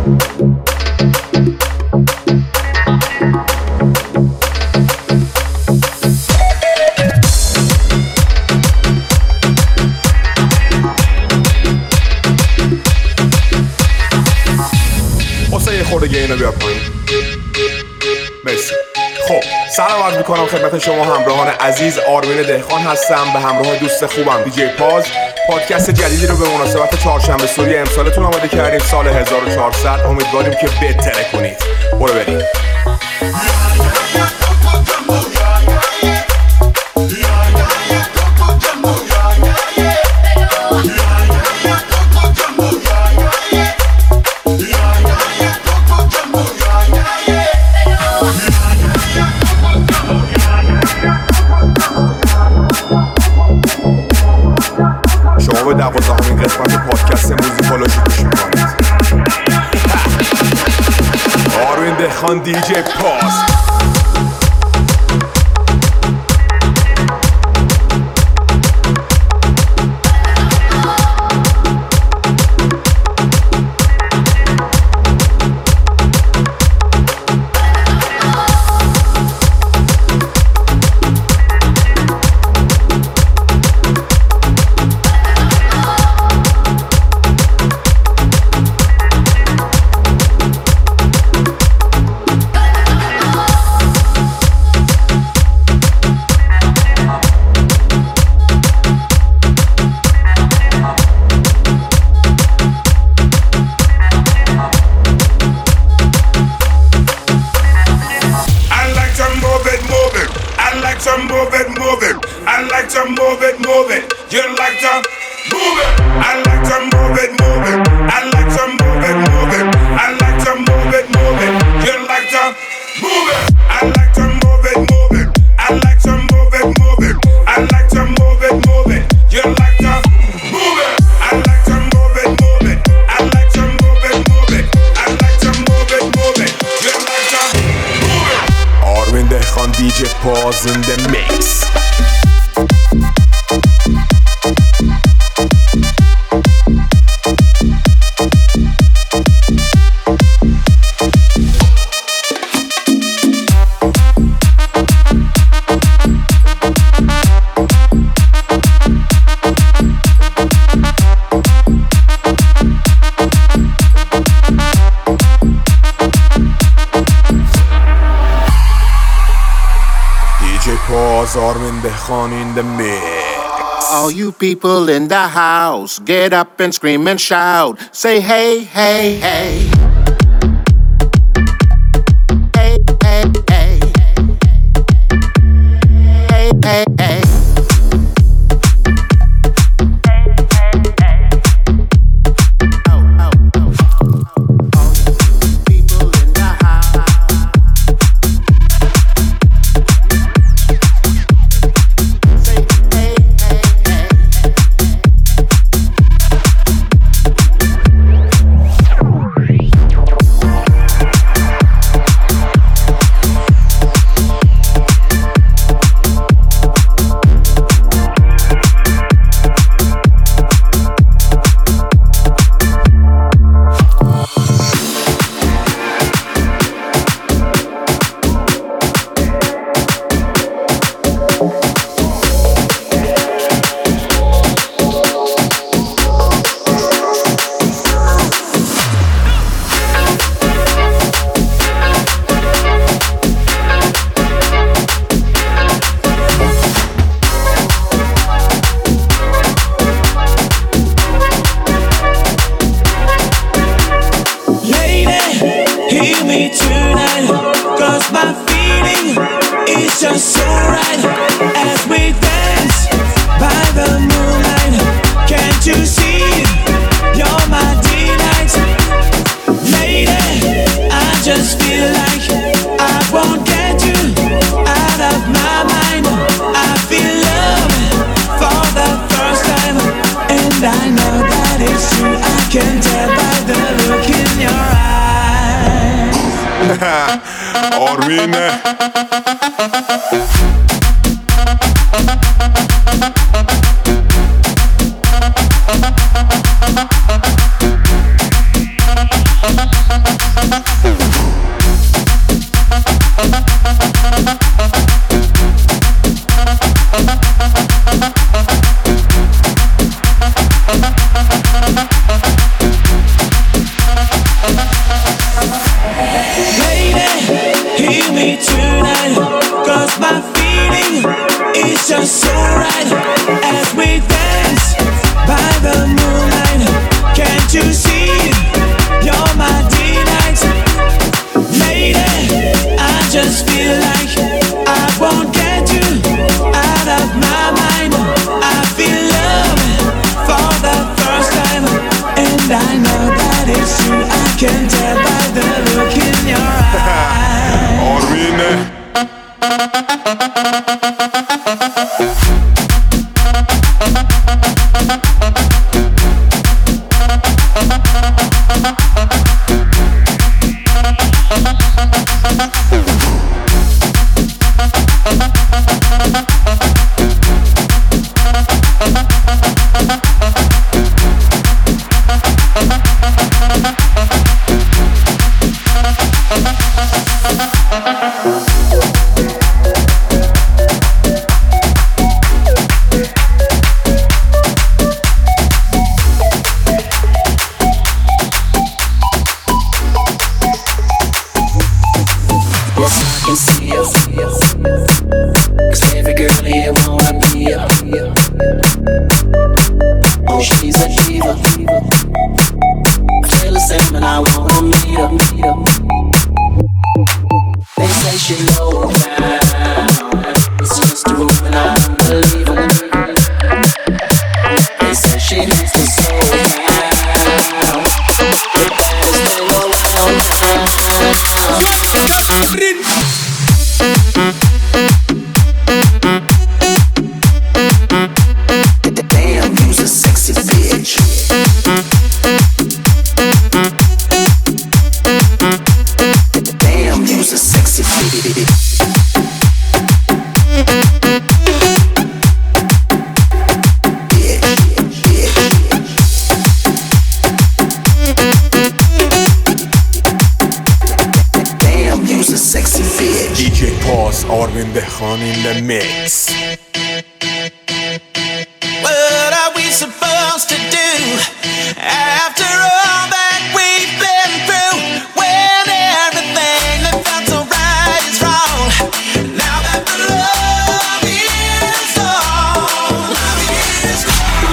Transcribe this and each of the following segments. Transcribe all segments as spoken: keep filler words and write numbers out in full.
مرسی. خب سلام عرض میکنم خدمت شما همراهان عزیز. آروین دهقان هستم به همراه دوست خوبم دیجی پاز. پادکست جدیدی رو به مناسبت چهارشنبه سوری امسالتون آماده کردیم، سال هزار و چهارصد. امیدواریم که بهتره کنید. برو بریم. شما به دوازدهمین قسمت پادکست موزیکولوژی گوش میکنید. آروین دهقان دیجی پاز. D J Pause in the mix. Armin Dehkhan in the mix. All you people in the house, get up and scream and shout. Say hey, hey, hey. Hey, hey, hey. Hey, hey, hey. Armin. Arvin Dehkhan in the mix. What are we supposed to do after all that we've been through? When everything that felt so right is wrong. Now that the love is gone, love is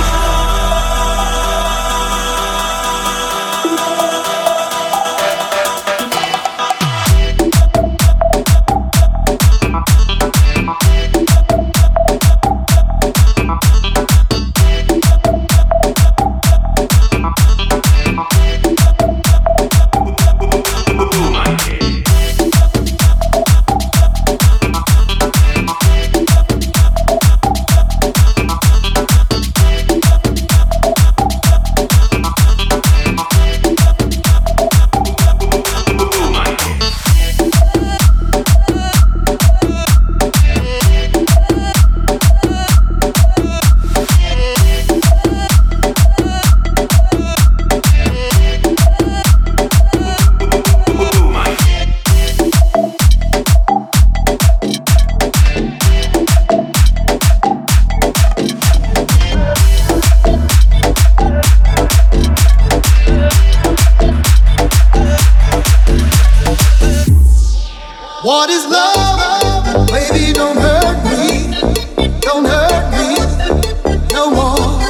What is love? Baby, don't hurt me. Don't hurt me no more.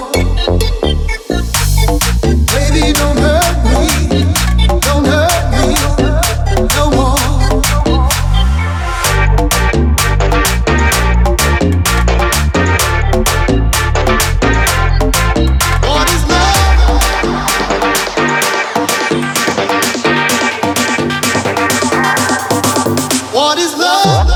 Baby, don't hurt me. Don't hurt me no more. What is love? What is love?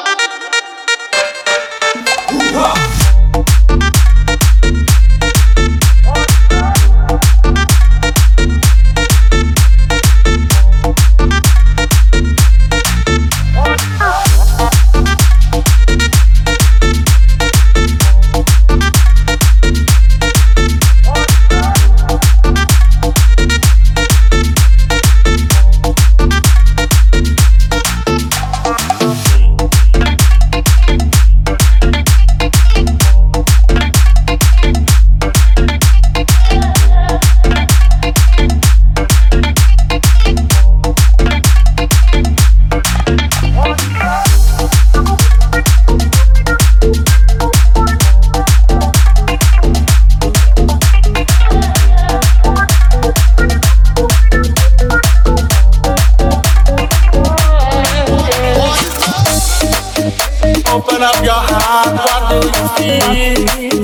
open up your heart, what do you feel?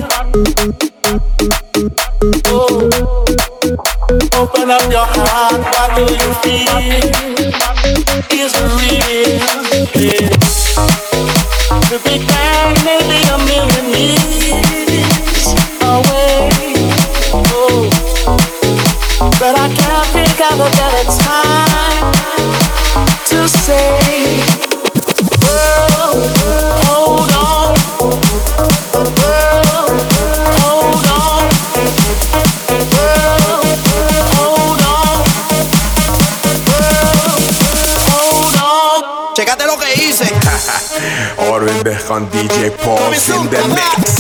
Oh, open up your heart, what do you feel? Is it real? Yeah. to be back maybe a million years away. Oh, but I can't think of a better time to say, world, hold on. World, hold on. World, hold on. World, hold on. Chécate lo que hice. Arvin Dehkan, D J Pause in the mix.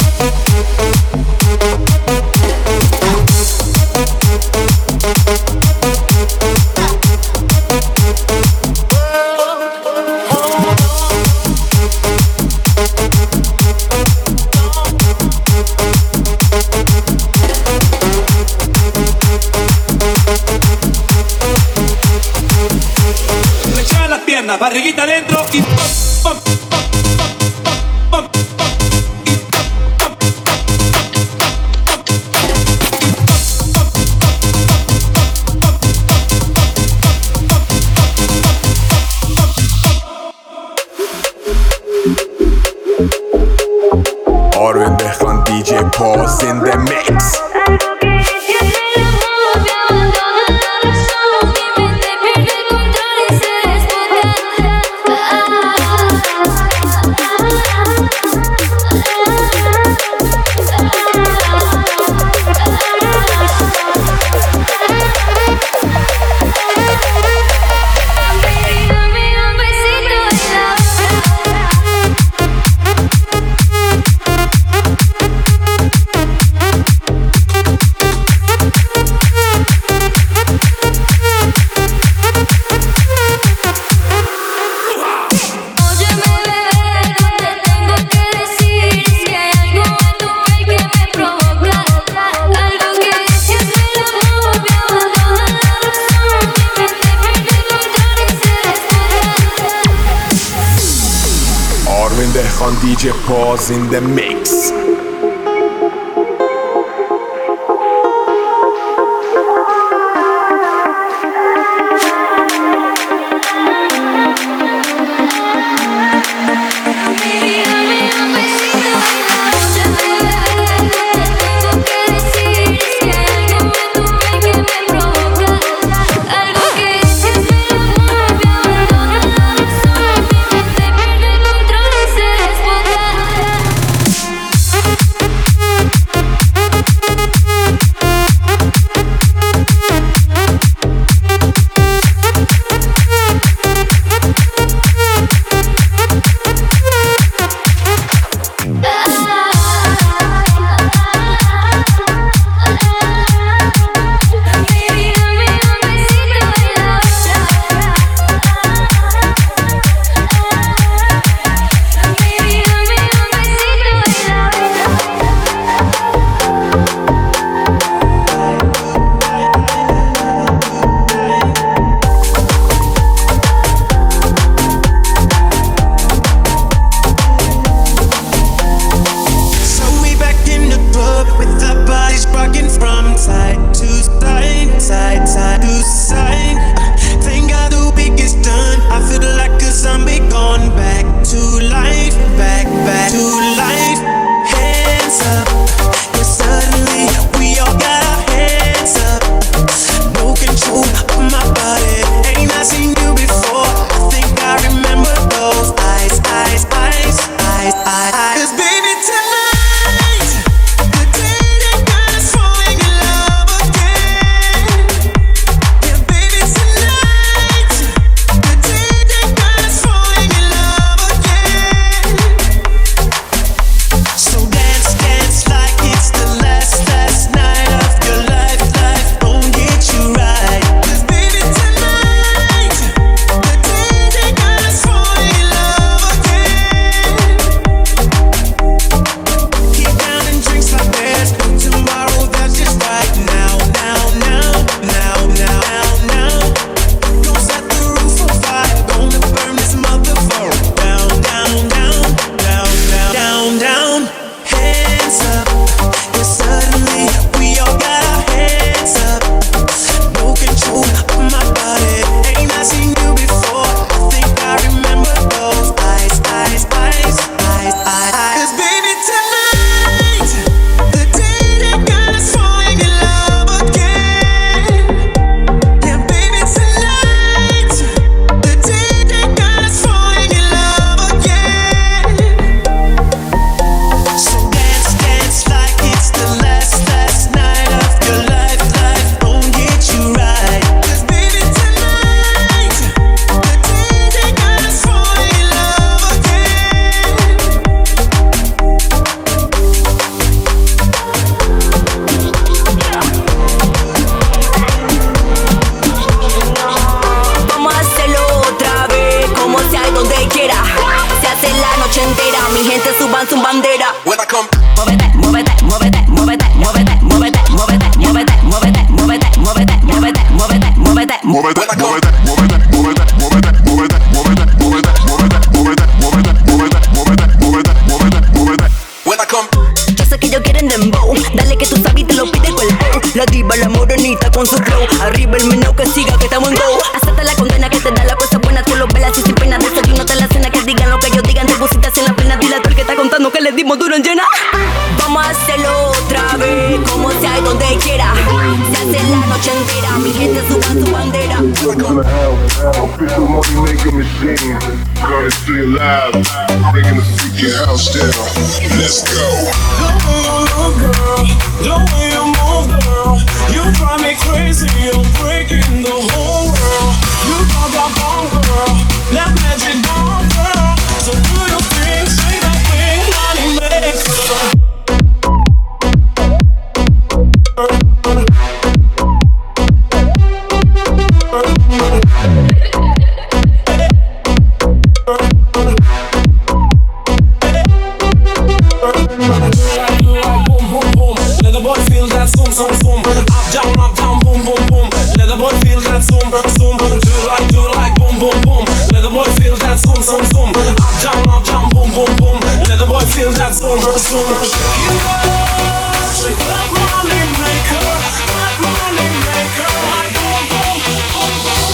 Barriguita adentro y pum, pum, pum, pum, pum, y pum, pum, Arvin Dehkan, D J Pause in the mix. Arvin Dehkan, D J Pause in the mix. diga que estamos en go. Acepta la condena que te da la cosa buena, tú lo velas y sin pena. Desayúnate la cena, que digan lo que ellos digan. Te pusiste en la plena, dile a todo el que está contando que le dimos duro en llena. Vamos a hacerlo otra vez, como sea y donde quiera. Se hace la noche entera, mi gente suba su bandera. Welcome to hell, official money making machine. Gonna see you live, bringing the freaking house down. Let's go. Oh, girl, the way you move, girl, you drive me crazy. You're breaking the whole world. You got that bomb, girl, that magic bomb, girl. So do your thing, say that thing, money maker. Let the boy feel that zoom, zoom, zoom. Up, down, up, down, boom, boom, boom. Let the boy feel that zoom, zoom. Do like, do like, boom, boom, boom. Let the boy feel that zoom, zoom, zoom. Up, down, up, down, boom, boom, boom. Let the boy feel that zoom, zoom. You are that money maker, that money maker. Like boom, boom, boom, boom.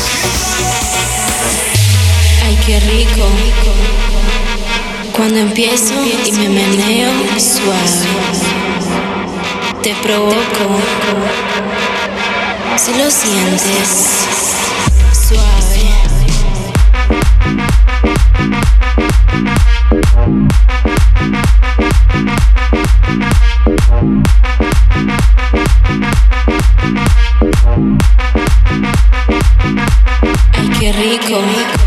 Ay, qué rico. Cuando empiezo y me meneo suave, te provoco. Si lo sientes suave. Ay, qué rico.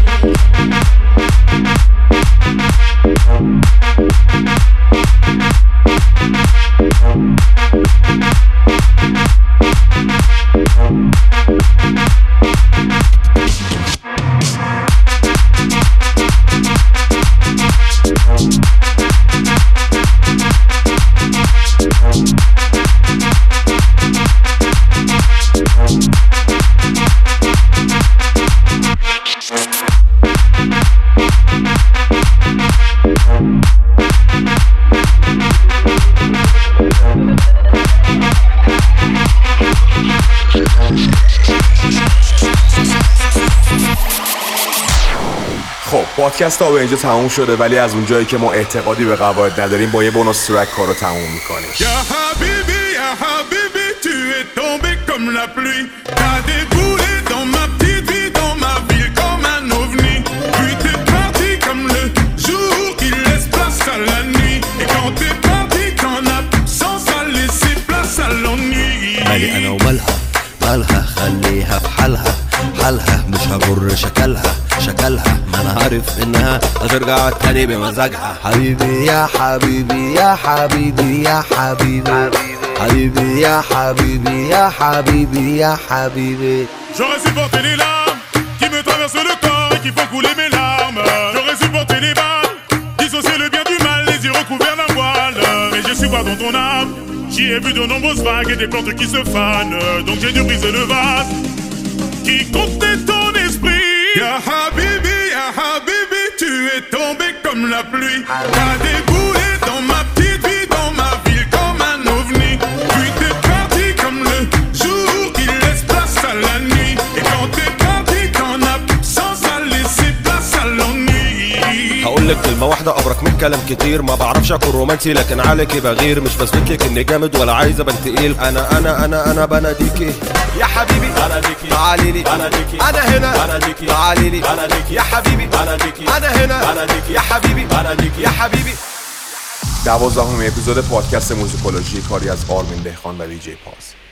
خب پادکست تا به اینجا تموم شده، ولی از اونجایی که ما اعتقادی به قواعد نداریم با یه بونوس ترک کارو تموم میکنیم. Ya habibi, ya habibi, tu es tombé comme la pluie. T'as déboulé dans ma petite vie, dans ma ville comme un ovni. Puis t'es parti comme le jour qui laisse place à la nuit. Et quand t'es parti, t'en as sans à laisser place à l'ennui. مالي انا ومالها مالها خليها في حالها حالها مش هجر شكلها شكلها ما انا عارف انها هترجع تاني بمزاجها حبيبي يا حبيبي يا حبيبي يا حبيبي حبيبي يا حبيبي يا حبيبي يا حبيبي. J'aurais supporté les larmes qui me traversent le corps et qui font couler mes larmes. J'aurais supporté les balles, dissocier le bien du mal, les yeux recouverts d'un voile. Mais je suis pas dans ton âme. J'y ai vu de nombreuses vagues et des plantes qui se fanent. Donc j'ai dû briser le vase qui contenait ton esprit. Ya habibi, ya habibi, tu es tombé comme la pluie. T'as déboulé dans ma petite vie, dans ma ville comme un ovni. Puis t'es parti comme le jour qui laisse place à la nuit. Et quand t'es parti, t'en as sans à laisser place à l'ennui. هقولك كلمة واحدة أبرك من كلام كتير، ما بعرفش أكون رومانسي لكن عليكي بغير، مش بثبتلك إني جامد ولا عايز أبان تقيل. أنا أنا أنا أنا بناديكي يا حبيبي بناديكي تعاليلي بناديكي أنا هنا بناديكي تعاليلي بناديكي يا حبيبي بناديكي أنا هنا بناديكي يا حبيبي بناديكي يا حبيبي. دوازدهمین اپیزود پادکست موزیکولوژی، کاری از آرمین دهقان و ویجی پاز.